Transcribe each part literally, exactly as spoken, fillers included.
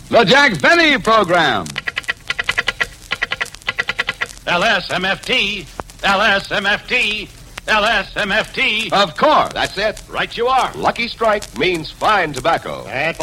The Jack Benny Program. L S M F T, L S M F T, L S M F T. Of course. That's it. Right you are. Lucky Strike means fine tobacco.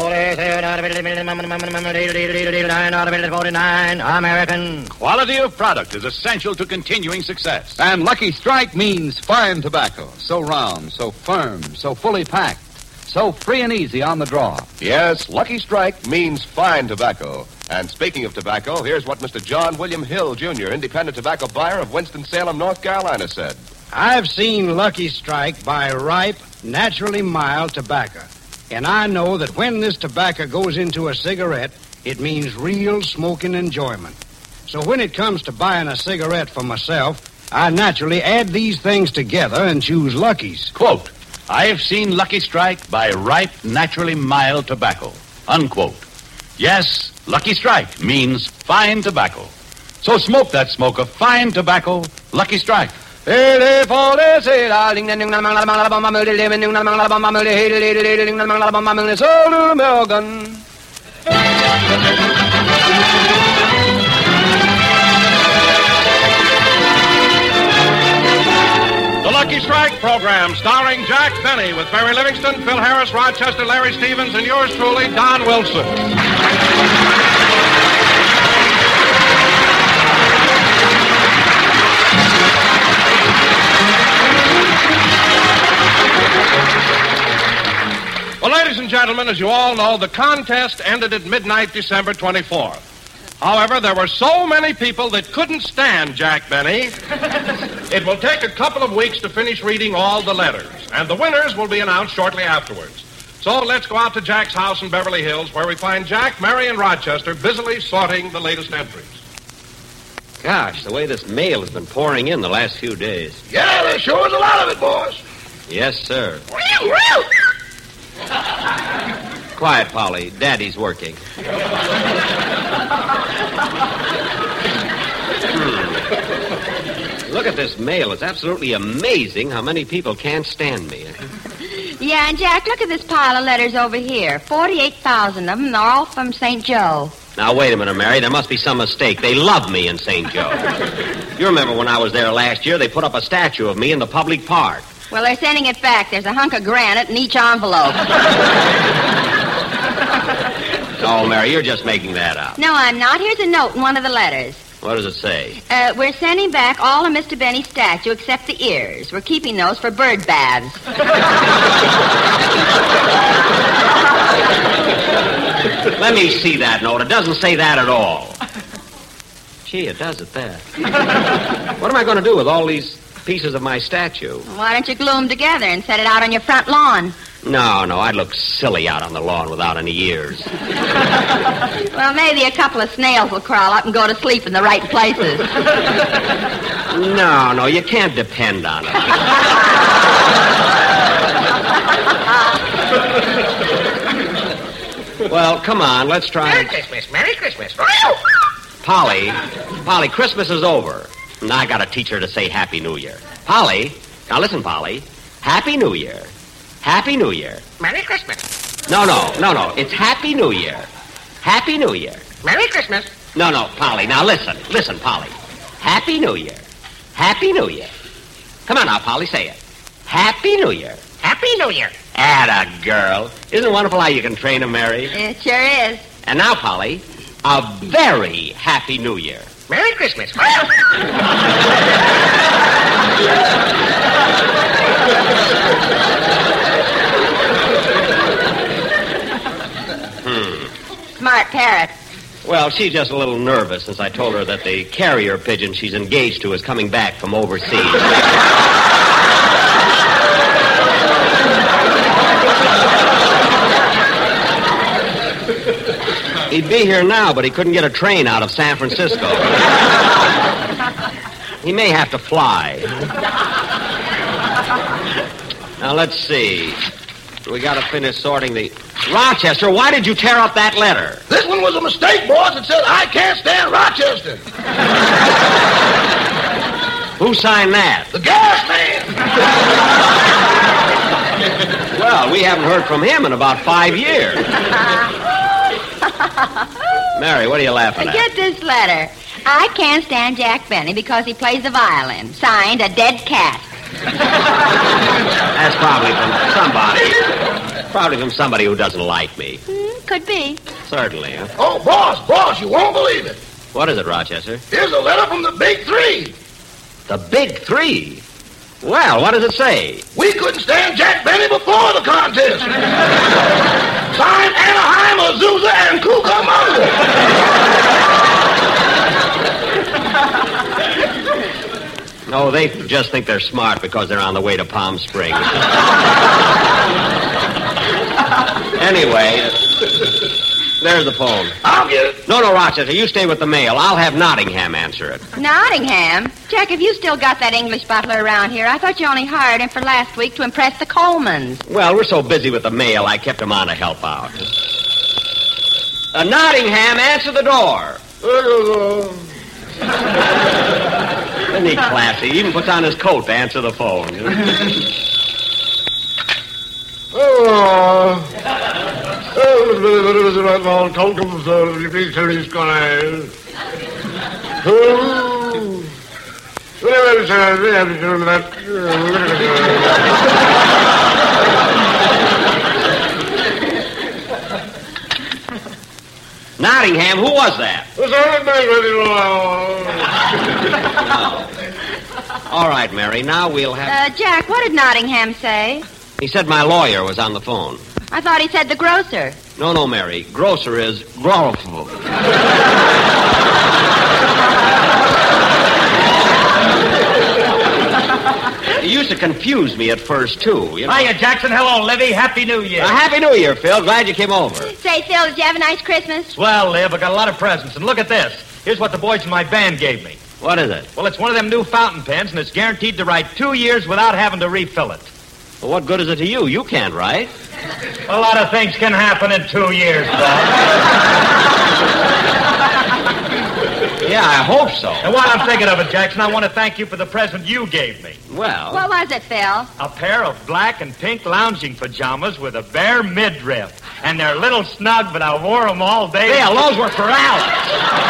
American. Quality of product is essential to continuing success. And Lucky Strike means fine tobacco. So round, so firm, so fully packed, so free and easy on the draw. Yes, Lucky Strike means fine tobacco. And speaking of tobacco, here's what Mister John William Hill, Junior, independent tobacco buyer of Winston-Salem, North Carolina, said. I've seen Lucky Strike buy ripe, naturally mild tobacco. And I know that when this tobacco goes into a cigarette, it means real smoking enjoyment. So when it comes to buying a cigarette for myself, I naturally add these things together and choose Lucky's. Quote, I've seen Lucky Strike buy ripe, naturally mild tobacco. Unquote. Yes, Lucky Strike means fine tobacco. So smoke that smoke of fine tobacco, Lucky Strike. The Lucky Strike Program, starring Jack Benny, with Barry Livingston, Phil Harris, Rochester, Larry Stevens, and yours truly, Don Wilson. Well, ladies and gentlemen, as you all know, the contest ended at midnight December twenty-fourth. However, there were so many people that couldn't stand Jack Benny. It will take a couple of weeks to finish reading all the letters, and the winners will be announced shortly afterwards. So let's go out to Jack's house in Beverly Hills, where we find Jack, Mary, and Rochester busily sorting the latest entries. Gosh, the way this mail has been pouring in the last few days. Yeah, there sure is a lot of it, boys. Yes, sir. Quiet, Polly. Daddy's working. hmm. Look at this mail. It's absolutely amazing how many people can't stand me. Yeah, and Jack, look at this pile of letters over here. forty-eight thousand of them. They're all from Saint Joe. Now, wait a minute, Mary. There must be some mistake. They love me in Saint Joe. You remember when I was there last year, they put up a statue of me in the public park. Well, they're sending it back. There's a hunk of granite in each envelope. Oh, Mary, you're just making that up. No, I'm not. Here's a note in one of the letters. What does it say? Uh, we're sending back all of Mister Benny's statue except the ears. We're keeping those for bird baths. Let me see that note. It doesn't say that at all. Gee, it does at that. What am I going to do with all these pieces of my statue? Why don't you glue them together and set it out on your front lawn? No, no, I'd look silly out on the lawn without any ears. Well, maybe a couple of snails will crawl up and go to sleep in the right places. No, no, you can't depend on it. Well, come on, let's try... Merry Christmas, Merry Christmas. Polly, Polly, Christmas is over. And I got to teach her to say Happy New Year. Polly, now listen, Polly. Happy New Year. Happy New Year. Merry Christmas. No, no, no, no. It's Happy New Year. Happy New Year. Merry Christmas. No, no, Polly. Now listen. Listen, Polly. Happy New Year. Happy New Year. Come on now, Polly, say it. Happy New Year. Happy New Year. Atta girl. Isn't it wonderful how you can train a Mary? It sure is. And now, Polly, a very Happy New Year. Merry Christmas. hmm. Smart parrot. Well, she's just a little nervous since I told her that the carrier pigeon she's engaged to is coming back from overseas. He'd be here now, but he couldn't get a train out of San Francisco. He may have to fly. Now, let's see. We got to finish sorting the... Rochester, why did you tear up that letter? This one was a mistake, boss. It said, I can't stand Rochester. Who signed that? The gas man. Well, we haven't heard from him in about five years. Mary, what are you laughing at? Get this letter. I can't stand Jack Benny because he plays the violin. Signed, a dead cat. That's probably from somebody. Probably from somebody who doesn't like me. Hmm, could be. Certainly, huh? Oh, boss, boss, you won't believe it. What is it, Rochester? Here's a letter from the Big Three. The Big Three? Well, what does it say? We couldn't stand Jack Benny before the contest. Signed Anaheim, Azusa, and Cucamonga. No, they just think they're smart because they're on the way to Palm Springs. Anyway, there's the phone. I'll get it. No, no, Rochester, you stay with the mail. I'll have Nottingham answer it. Nottingham? Jack, have you still got that English butler around here? I thought you only hired him for last week to impress the Colemans. Well, we're so busy with the mail, I kept him on to help out. Uh, Nottingham, answer the door. Isn't he classy? He even puts on his coat to answer the phone. Oh. Nottingham, who was that? All right, Mary, now we'll have... Uh, Jack, what did Nottingham say? He said my lawyer was on the phone. I thought he said the grocer. No, no, Mary. Grocer is grocer. He used to confuse me at first, too. You know? Hiya, Jackson. Hello, Livy. Happy New Year. Uh, Happy New Year, Phil. Glad you came over. Say, Phil, did you have a nice Christmas? Well, Liv, I got a lot of presents. And look at this. Here's what the boys in my band gave me. What is it? Well, it's one of them new fountain pens, and it's guaranteed to write two years without having to refill it. Well, what good is it to you? You can't write. A lot of things can happen in two years, Bob. Yeah, I hope so. And while I'm thinking of it, Jackson, I want to thank you for the present you gave me. Well... What was it, Phil? A pair of black and pink lounging pajamas with a bare midriff. And they're a little snug, but I wore them all day. Phil, those were for Alice.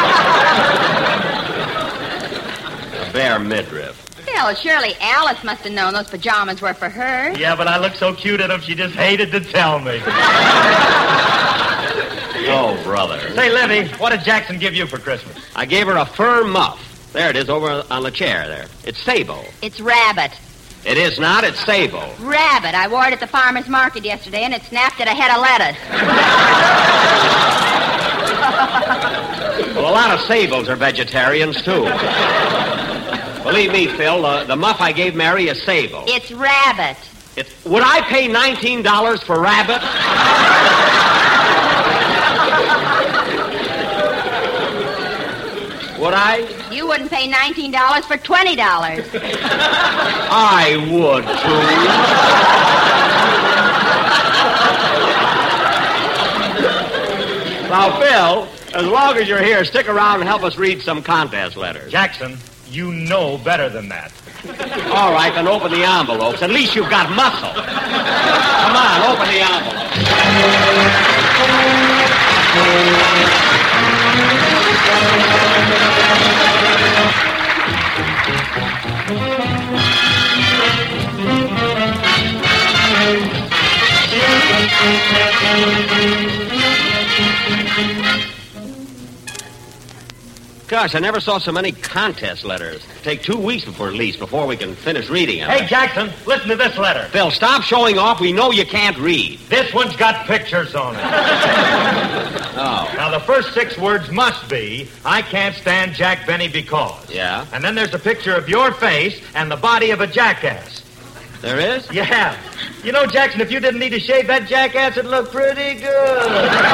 A bare midriff. Phil, surely Alice must have known those pajamas were for her. Yeah, but I looked so cute in them, she just hated to tell me. Oh, brother. Say, Livy, what did Jackson give you for Christmas? I gave her a fur muff. There it is over on the chair there. It's sable. It's rabbit. It is not. It's sable. Rabbit. I wore it at the farmer's market yesterday, and it snapped at a head of lettuce. Well, a lot of sables are vegetarians, too. Believe me, Phil, uh, the muff I gave Mary is sable. It's rabbit. It's, would I pay nineteen dollars for rabbit? Would I? You wouldn't pay nineteen dollars for twenty dollars. I would, too. Now, Phil, as long as you're here, stick around and help us read some contest letters. Jackson, you know better than that. All right, then open the envelopes. At least you've got muscle. Come on, open the envelopes. Gosh, I never saw so many contest letters. Take two weeks before at least before we can finish reading them. Hey, Jackson, listen to this letter. Phil, stop showing off. We know you can't read. This one's got pictures on it. Oh. Now, the first six words must be, I can't stand Jack Benny because. Yeah? And then there's a picture of your face and the body of a jackass. There is? Yeah. You know, Jackson, if you didn't need to shave that jackass, it'd look pretty good.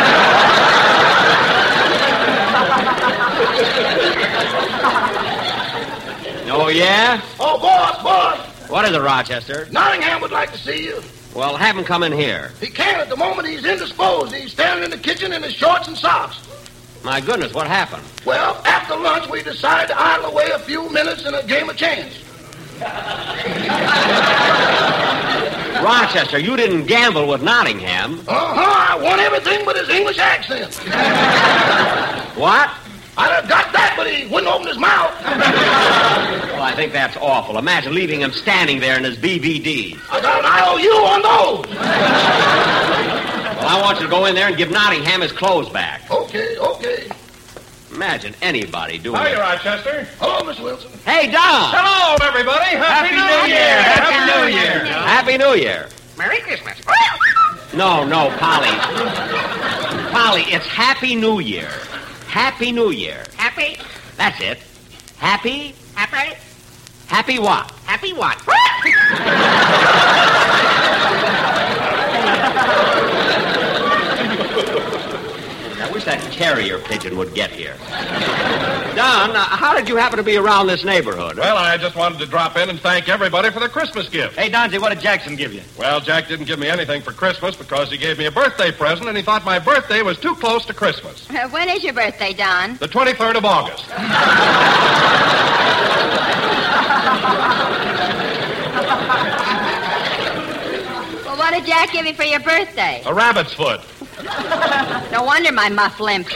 Oh, yeah? Oh, boss, boss. What is it, Rochester? Nottingham would like to see you. Well, have him come in here. He can't at the moment. He's indisposed. He's standing in the kitchen in his shorts and socks. My goodness, what happened? Well, after lunch, we decided to idle away a few minutes in a game of chance. Rochester, you didn't gamble with Nottingham. Uh-huh, I won everything but his English accent. What? I done got that, but he wouldn't open his mouth. Well, I think that's awful. Imagine leaving him standing there in his B V Ds. I got an I O U on those. Well, I want you to go in there and give Nottingham his clothes back. Okay, okay. Imagine anybody doing Hiya, it. Rochester. Hello, Mister Wilson. Hey, Don! Hello, everybody. Happy, New Year. Happy New Year. Happy New Year. Merry Christmas. No, no, Polly. Polly, it's Happy New Year. Happy New Year. Happy? That's it. Happy? Happy? Happy what? Happy what? I wish that carrier pigeon would get here. Don, uh, how did you happen to be around this neighborhood? Well, I just wanted to drop in and thank everybody for their Christmas gift. Hey, Donzie, what did Jackson give you? Well, Jack didn't give me anything for Christmas because he gave me a birthday present, and he thought my birthday was too close to Christmas. Uh, when is your birthday, Don? The twenty-third of August. Well, what did Jack give you for your birthday? A rabbit's foot. No wonder my muff limped.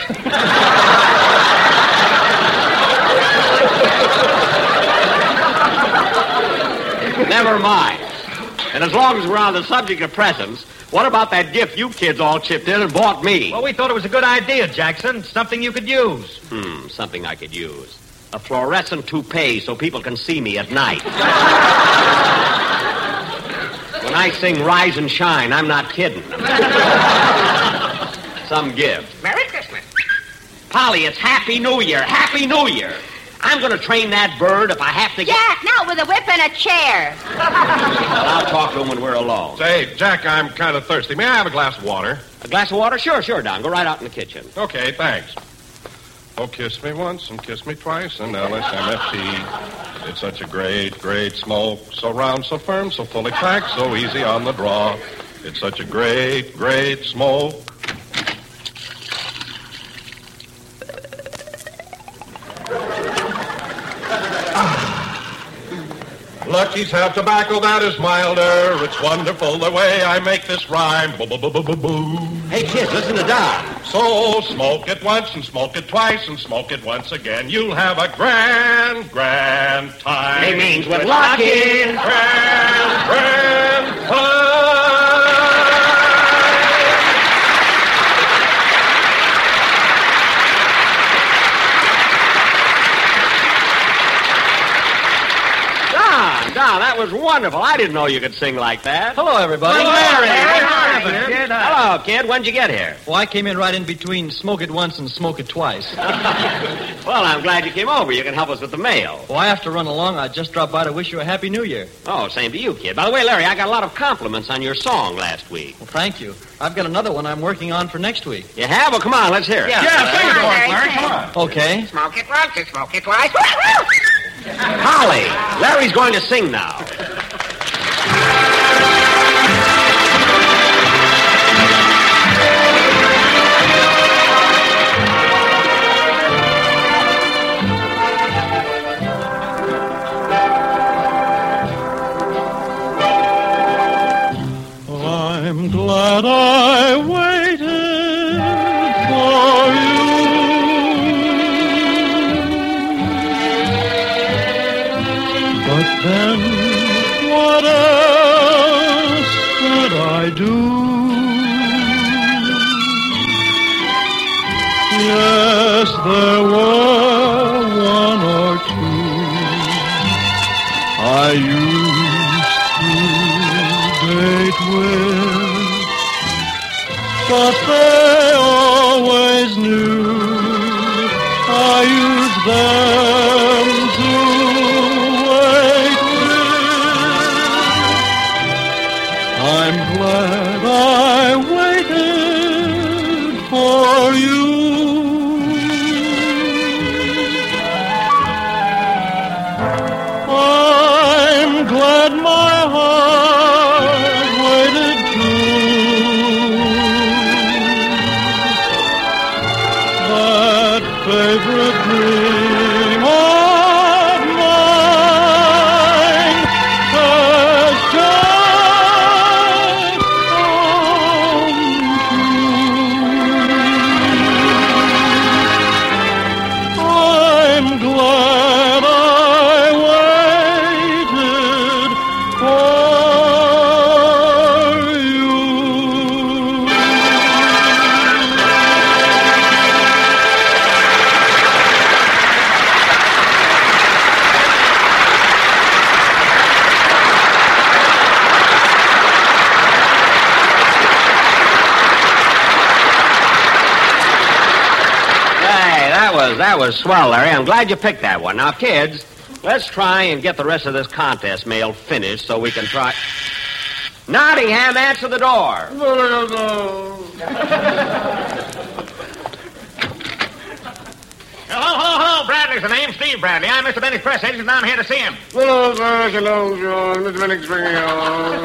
Never mind. And as long as we're on the subject of presents, what about that gift you kids all chipped in and bought me? Well, we thought it was a good idea, Jackson. Something you could use. Hmm, something I could use. A fluorescent toupee so people can see me at night. When I sing Rise and Shine, I'm not kidding. Some gift. Merry Christmas. Polly, it's Happy New Year. Happy New Year. I'm going to train that bird if I have to get... Jack, now with a whip and a chair. Well, I'll talk to him when we're alone. Say, Jack, I'm kind of thirsty. May I have a glass of water? A glass of water? Sure, sure, Don. Go right out in the kitchen. Okay, thanks. Oh, kiss me once and kiss me twice and L S M F T. It's such a great, great smoke. So round, so firm, so fully packed, so easy on the draw. It's such a great, great smoke. Lucky's have tobacco that is milder. It's wonderful the way I make this rhyme. Boo-boo-boo-boo-boo. Hey, kids, listen to Don. So smoke it once and smoke it twice and smoke it once again. You'll have a grand, grand time. He means with Lucky. Grand, grand time. Don, Don, that was wonderful. I didn't know you could sing like that. Hello, everybody. Hello, Larry. Hi, Hi, kid. Hello, kid. When'd you get here? Well, I came in right in between smoke it once and smoke it twice. Well, I'm glad you came over. You can help us with the mail. Well, I have to run along. I just dropped by to wish you a Happy New Year. Oh, same to you, kid. By the way, Larry, I got a lot of compliments on your song last week. Well, thank you. I've got another one I'm working on for next week. You have? Well, come on, let's hear it. Yeah, Yeah, sing it for us, Larry, Larry. sing. Come on. Okay. Smoke it once and smoke it twice. Holly, Larry's going to sing now. I'm glad I waited for you. But then, what else could I do? Yes, there were one or two I used to date with, but they always knew I used them to wait with. I'm glad I waited for you. I'm glad my heart waited too. That favorite dream of mine has that was that was swell, Larry. I'm glad you picked that one. Now, kids, let's try and get the rest of this contest mail finished so we can try. Nottingham, answer the door. Hello, hello, hello. Bradley's the name. Steve Bradley. I'm Mister Benny's press agent, and I'm here to see him. Hello, sir. Hello, John. Mister Bennick's bringing on.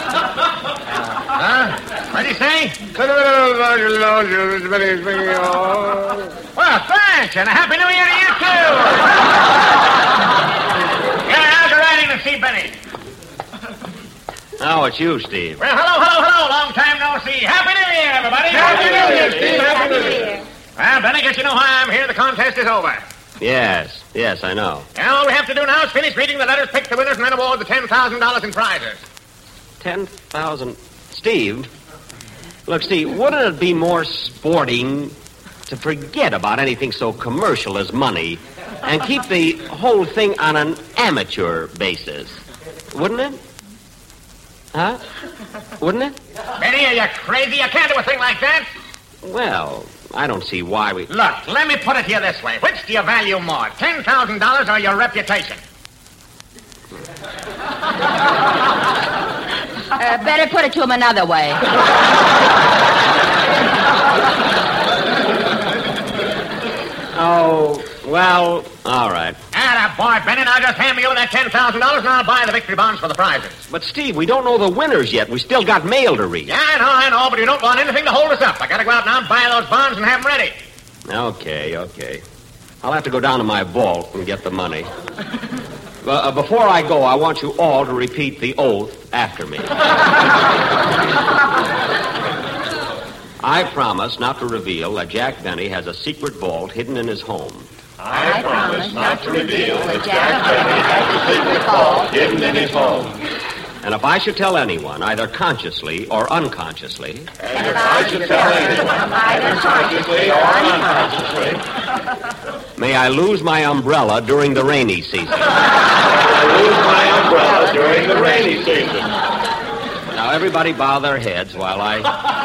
Huh? What'd he say? Hello, hello, John. Mister Bennick's bringing on. Well, thanks, and a Happy New Year to you, too. Yeah, how's the riding to see Benny? Oh, it's you, Steve. Well, hello, hello, hello. Long time no see. Happy New Year, everybody. Happy New Year, Steve. Happy New Year. Well, Benny, guess you know why I'm here. The contest is over. Yes, yes, I know. And all we have to do now is finish reading the letters, pick the winners, and then award the ten thousand dollars in prizes. Ten thousand. Steve, look, Steve, wouldn't it be more sporting to forget about anything so commercial as money and keep the whole thing on an amateur basis? Wouldn't it? Huh? Wouldn't it? Benny, are you crazy? You can't do a thing like that. Well, I don't see why we... Look, let me put it to you this way. Which do you value more, ten thousand dollars or your reputation? Uh, better put it to him another way. Oh, well, all right. Ah, boy, Benny, now just hand me over that ten thousand dollars and I'll buy the victory bonds for the prizes. But, Steve, we don't know the winners yet. We still got mail to read. Yeah, I know, I know, but you don't want anything to hold us up. I gotta go out now and buy those bonds and have them ready. Okay, okay. I'll have to go down to my vault and get the money. Uh, before I go, I want you all to repeat the oath after me. I promise not to reveal that Jack Benny has a secret vault hidden in his home. I promise not to reveal that Jack Benny has a secret vault hidden in his home. And if I should tell anyone, either consciously or unconsciously... And if I should tell anyone, either consciously or unconsciously... May I lose my umbrella during the rainy season. May I lose my umbrella during the rainy season. Now, everybody bow their heads while I...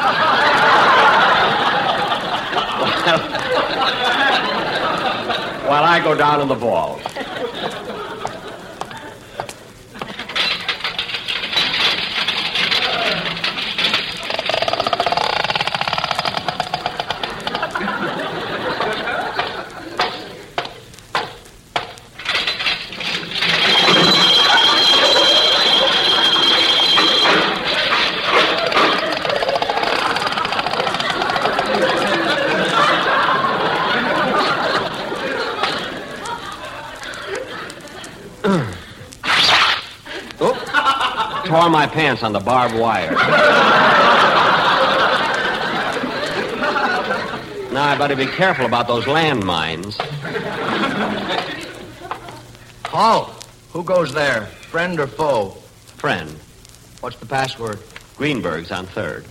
while, while I go down in the vault. Tore my pants on the barbed wire. Now, I better be careful about those landmines. Paul, who goes there? Friend or foe? Friend. What's the password? Greenberg's on third.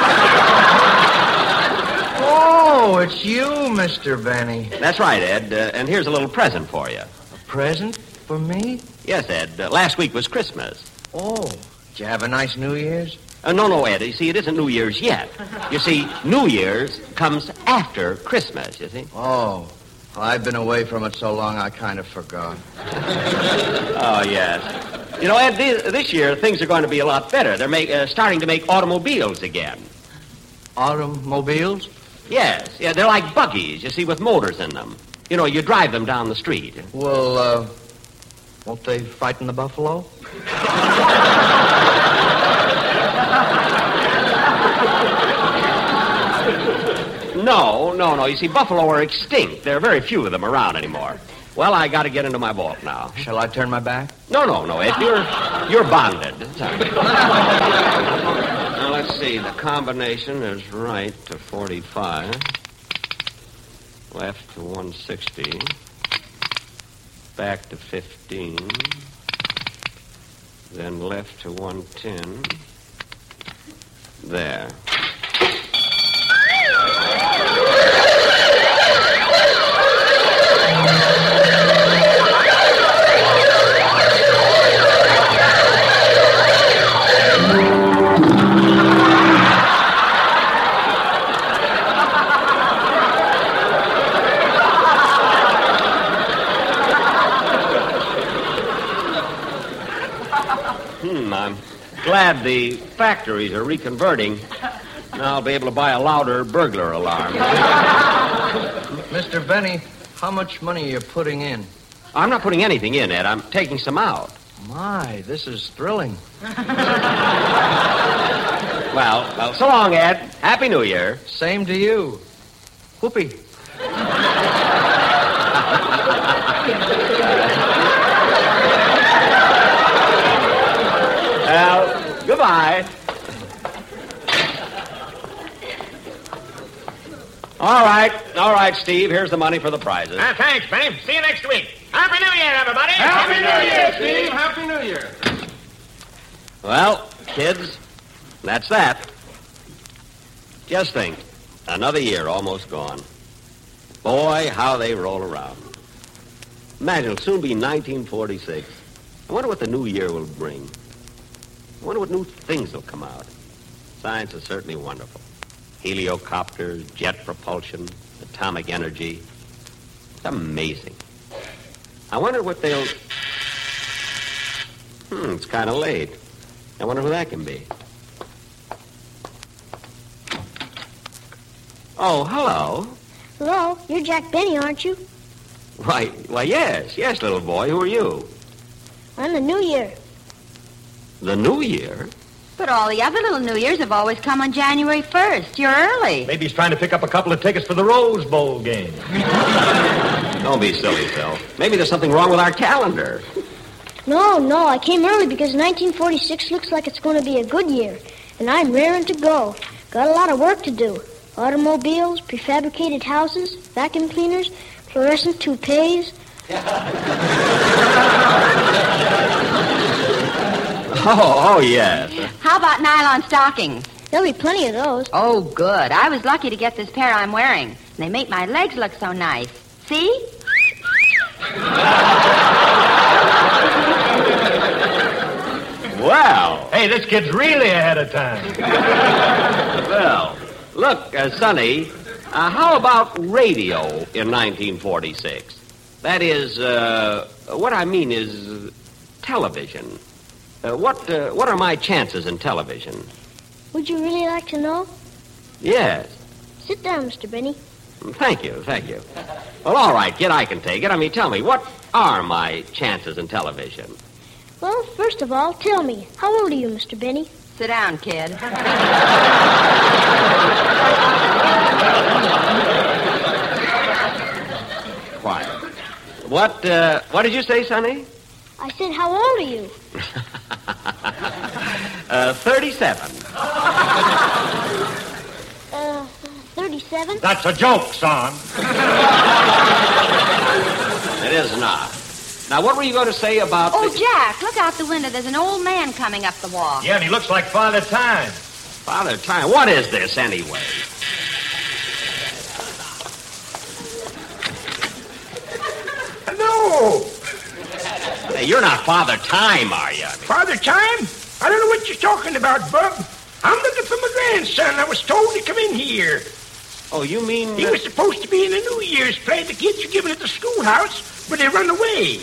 Oh, it's you, Mister Benny. That's right, Ed. Uh, and here's a little present for you. A present for me? Yes, Ed. Uh, last week was Christmas. Oh, did you have a nice New Year's? Uh, no, no, Ed. You see, it isn't New Year's yet. You see, New Year's comes after Christmas, you see. Oh, well, I've been away from it so long I kind of forgot. Oh, yes. You know, Ed, this, this year things are going to be a lot better. They're make, uh, starting to make automobiles again. Automobiles? Yes. Yeah, they're like buggies, you see, with motors in them. You know, you drive them down the street. Well, uh, won't they frighten the buffalo? No, no, no. You see, buffalo are extinct. There are very few of them around anymore. Well, I got to get into my vault now. Shall I turn my back? No, no, no, Ed. You're, you're bonded. Now, let's see. The combination is right to forty-five. Left to one sixty. Back to fifteen. Then left to one ten. There. glad the factories are reconverting. Now I'll be able to buy a louder burglar alarm. Mister Benny, how much money are you putting in? I'm not putting anything in, Ed. I'm taking some out. My, this is thrilling. Well, well, so long, Ed. Happy New Year. Same to you. Whoopee. Well, goodbye. All right, all right, Steve. Here's the money for the prizes. Uh, thanks, Benny. See you next week. Happy New Year, everybody. Happy New Year, Steve. Happy New Year. Well, kids, that's that. Just think, another year almost gone. Boy, how they roll around. Imagine, it'll soon be nineteen forty-six. I wonder what the new year will bring. I wonder what new things will come out. Science is certainly wonderful. Heliocopters, jet propulsion, atomic energy. It's amazing. I wonder what they'll... Hmm, it's kind of late. I wonder who that can be. Oh, hello. Hello, you're Jack Benny, aren't you? Why, why, yes, yes, little boy. Who are you? I'm the New Year. The New Year? But all the other little New Years have always come on January first. You're early. Maybe he's trying to pick up a couple of tickets for the Rose Bowl game. Don't be silly, Phil. Maybe there's something wrong with our calendar. No, no, I came early because nineteen forty-six looks like it's going to be a good year. And I'm raring to go. Got a lot of work to do. Automobiles, prefabricated houses, vacuum cleaners, fluorescent toupees. Oh, oh, yes. How about nylon stockings? There'll be plenty of those. Oh, good. I was lucky to get this pair I'm wearing. They make my legs look so nice. See? Wow. Hey, this kid's really ahead of time. Well, look, uh, Sonny, uh, how about radio in nineteen forty-six? That is, uh, what I mean is television. Uh, what uh, what are my chances in television? Would you really like to know? Yes. Sit down, Mister Benny. Thank you, thank you. Well, all right, kid, I can take it. I mean, tell me, what are my chances in television? Well, first of all, tell me, how old are you, Mister Benny? Sit down, kid. Quiet. What, uh, what did you say, Sonny? I said, how old are you? uh, thirty-seven. Uh, thirty-seven? That's a joke, son. It is not. Now, what were you going to say about... Oh, the... Jack, look out the window. There's an old man coming up the walk. Yeah, and he looks like Father Time. Father Time? What is this, anyway? Hello. Hey, you're not Father Time, are you? I mean... Father Time? I don't know what you're talking about, Bub. I'm looking for my grandson. I was told to come in here. Oh, you mean... He was supposed to be in the New Year's play the kids are giving at the schoolhouse, but they run away.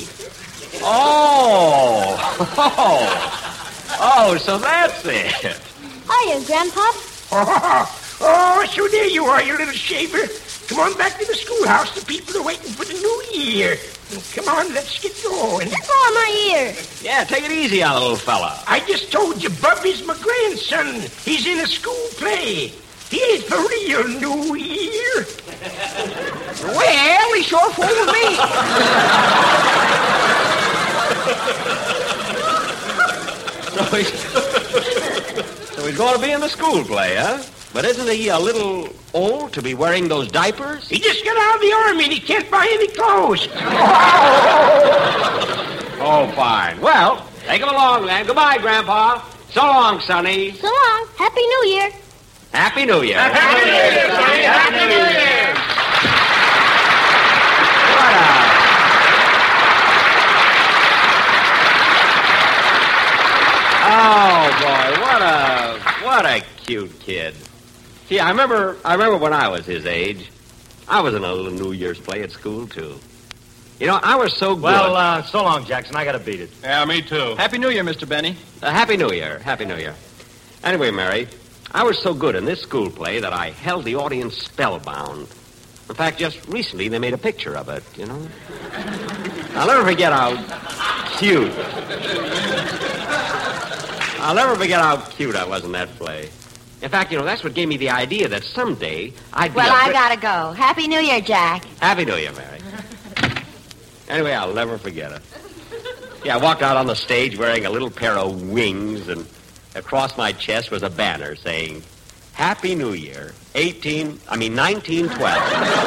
Oh. Oh. Oh, so that's it. Hiya, Grandpa. Oh, oh, so there you are, you little shaver. Come on back to the schoolhouse. The people are waiting for the New Year. Come on, let's get going. Let go of my ear. Yeah, take it easy on the little fella. I just told you, Bub is my grandson. He's in a school play. He ain't the real New Year. Well, he sure fooled me. so, he's, so he's going to be in the school play, huh? But isn't he a little old to be wearing those diapers? He just got out of the army and he can't buy any clothes. Oh, fine. Well, take him along then. Goodbye, Grandpa. So long, Sonny. So long. Happy New Year. Happy New Year. Happy New Year, Sonny. Happy New Year. Oh, boy, what a what a cute kid. See, I remember I remember when I was his age. I was in a little New Year's play at school, too. You know, I was so good. Well, uh, so long, Jackson. I got to beat it. Yeah, me too. Happy New Year, Mister Benny. Uh, Happy New Year. Happy New Year. Anyway, Mary, I was so good in this school play that I held the audience spellbound. In fact, just recently they made a picture of it, you know. I'll never forget how cute. I'll never forget how cute I was in that play. In fact, you know, that's what gave me the idea that someday I'd be Well, a I great- gotta go. Happy New Year, Jack. Happy New Year, Mary. Anyway, I'll never forget it. Yeah, I walked out on the stage wearing a little pair of wings, and across my chest was a banner saying, Happy New Year, eighteen, I mean, nineteen twelve.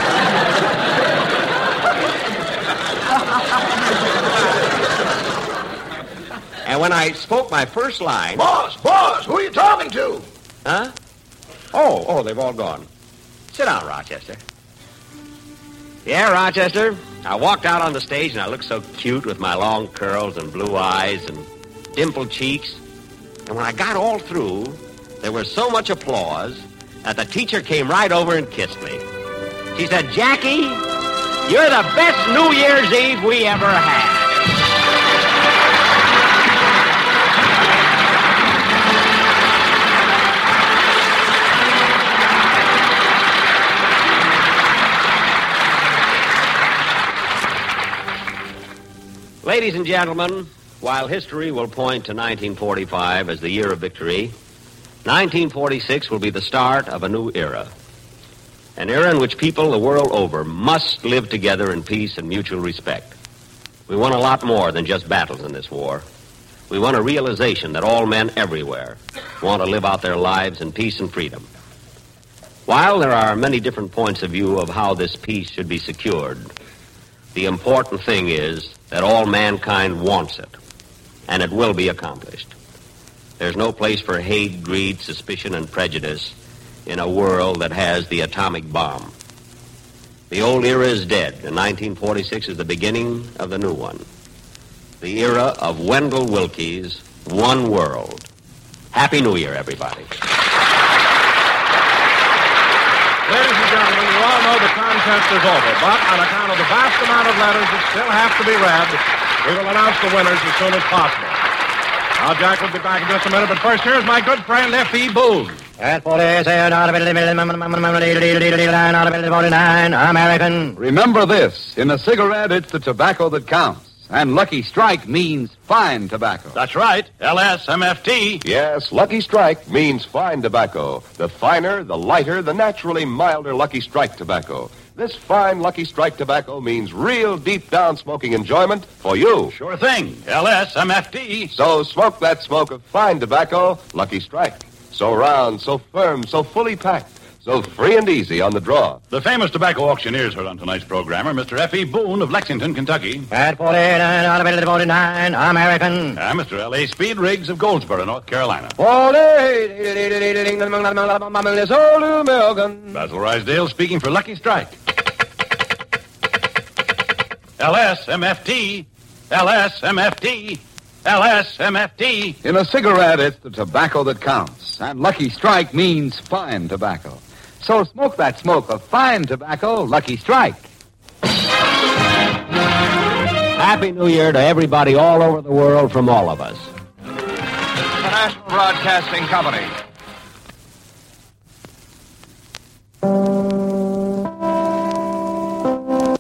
And when I spoke my first line... Boss, boss, who are you talking to? Huh? Oh, oh, they've all gone. Sit down, Rochester. Yeah, Rochester. I walked out on the stage and I looked so cute with my long curls and blue eyes and dimpled cheeks. And when I got all through, there was so much applause that the teacher came right over and kissed me. She said, Jackie, you're the best New Year's Eve we ever had. Ladies and gentlemen, while history will point to nineteen forty-five as the year of victory, nineteen forty-six will be the start of a new era. An era in which people the world over must live together in peace and mutual respect. We want a lot more than just battles in this war. We want a realization that all men everywhere want to live out their lives in peace and freedom. While there are many different points of view of how this peace should be secured, the important thing is that all mankind wants it, and it will be accomplished. There's no place for hate, greed, suspicion, and prejudice in a world that has the atomic bomb. The old era is dead, and nineteen forty-six is the beginning of the new one. The era of Wendell Willkie's One World. Happy New Year, everybody. Ladies and gentlemen, you all know the contest is over, but on account of the vast amount of letters that still have to be read, we will announce the winners as soon as possible. Now, Jack will be back in just a minute, but first, here's my good friend, F E. Boone. At forty-nine, American. Remember this. In a cigarette, it's the tobacco that counts. And Lucky Strike means fine tobacco. That's right. L S M F T. Yes, Lucky Strike means fine tobacco. The finer, the lighter, the naturally milder Lucky Strike tobacco. This fine Lucky Strike tobacco means real deep-down smoking enjoyment for you. Sure thing. L S M F T. So smoke that smoke of fine tobacco, Lucky Strike. So round, so firm, so fully packed, so free and easy on the draw. The famous tobacco auctioneers heard on tonight's program are Mister F E. Boone of Lexington, Kentucky. At forty-nine, American. And Mister L A. Speed Riggs of Goldsboro, North Carolina. Basil Rysdale speaking for Lucky Strike. L S M F T. L S M F T. L S M F T. In a cigarette, it's the tobacco that counts. And Lucky Strike means fine tobacco. So smoke that smoke of fine tobacco, Lucky Strike. Happy New Year to everybody all over the world from all of us. The National Broadcasting Company.